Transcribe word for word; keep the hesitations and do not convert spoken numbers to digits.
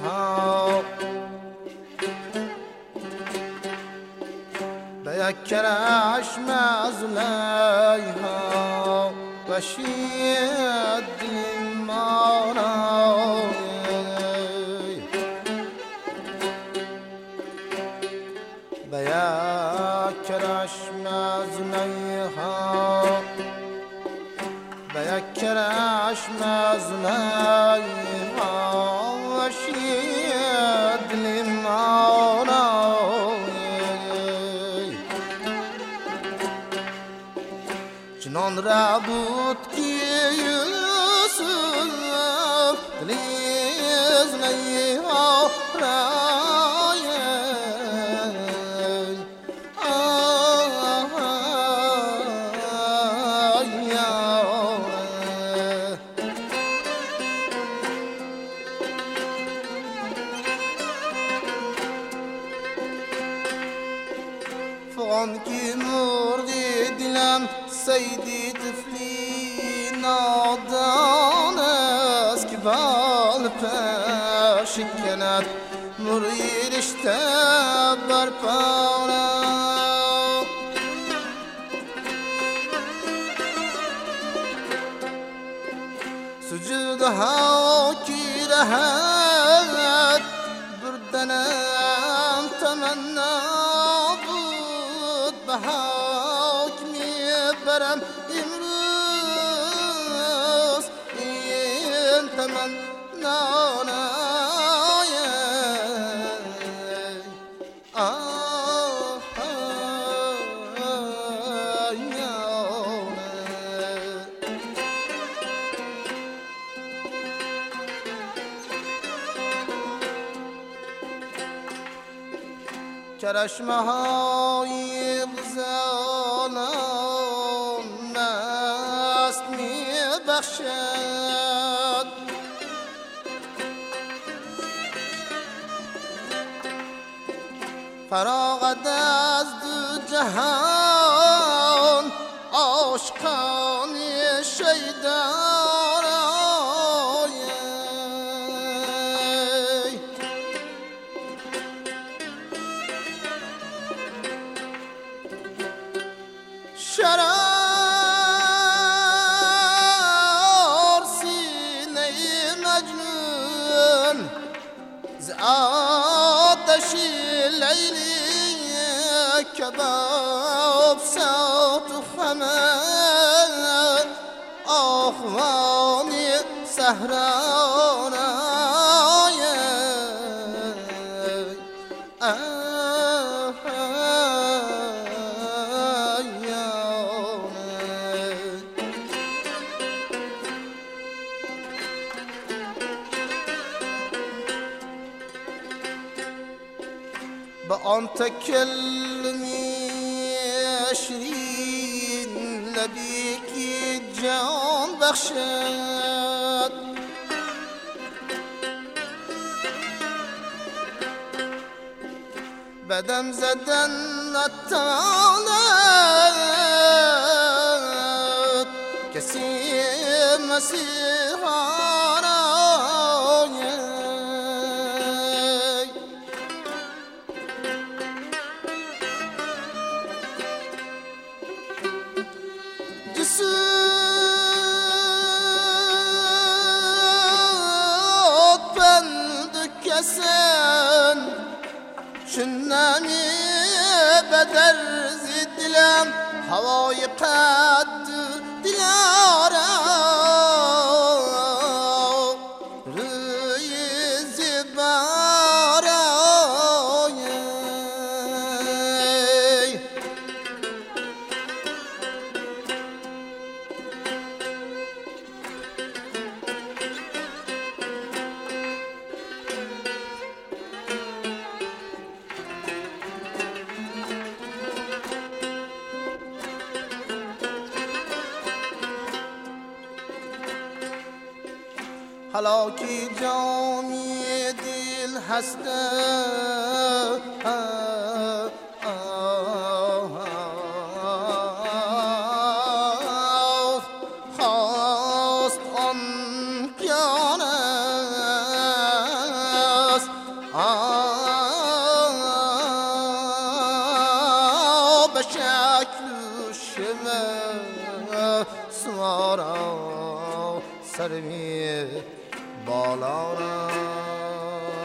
ها به یک کرشم از لیها بشید دل ما را به یک کرشم از لیها به یک کرشم از لیها بشید دل ما را چنان را بود که یوسف دلیز لیها رای فان که مرغی دلم سیدی طفلی نادان است که بال پش کند مرغی رشته بر پاره سجود ها کی رهد بردنم تمنا بود به برم امروز این تمنا نای آه کرشمه های غزالان مست می بخشد فراغت از دو جهان عاشقان شیدار شرار سینه مجنون ز آتش لیلی کباب صوت خمد آخوانی صحرانای با آن تکلمی شیرین لبی که جان بخشد بدم زدن نتواند کسی مسیحا جسد بند کسن شنمی بدر زد دلم هوای قد دلارا روی زبارا حالا که جامی دل هست خواست آن پیان است به شکل شمه سوارا سرمی بالارا